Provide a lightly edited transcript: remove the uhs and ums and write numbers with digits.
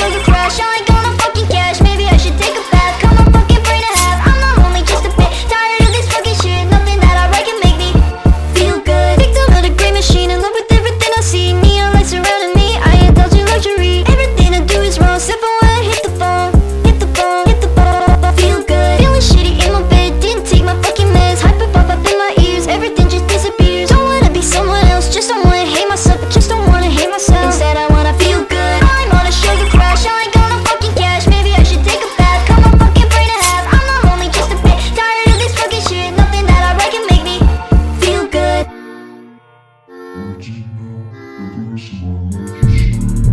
show you crush. I ain't gonna fucking cash. Maybe I should take a bath. Cut my fucking brain in half. I'm not lonely, just a bit tired of this fucking shit. Nothing that I write can make me feel good. Victim of the great machine, in love with everything I see. Neon lights surrounding me, I indulge in luxury. Everything I do is wrong, except for when I hit the phone. Hit the phone, hit the phone. Feel good, feeling shitty in my bed. Didn't take my fucking meds. Hyper pop up in my ears, everything just disappears. Don't wanna be someone else, just don't wanna hate myself. I just don't wanna hate myself. Instead I wanna feel good. I'm on a sugar crash, I ain't gonna fucking cash. Maybe I should take a bath, cut my fucking brain in half. I'm not lonely, just a bit tired of this fucking shit. Nothing that I write can make me feel good. Original, the voice of our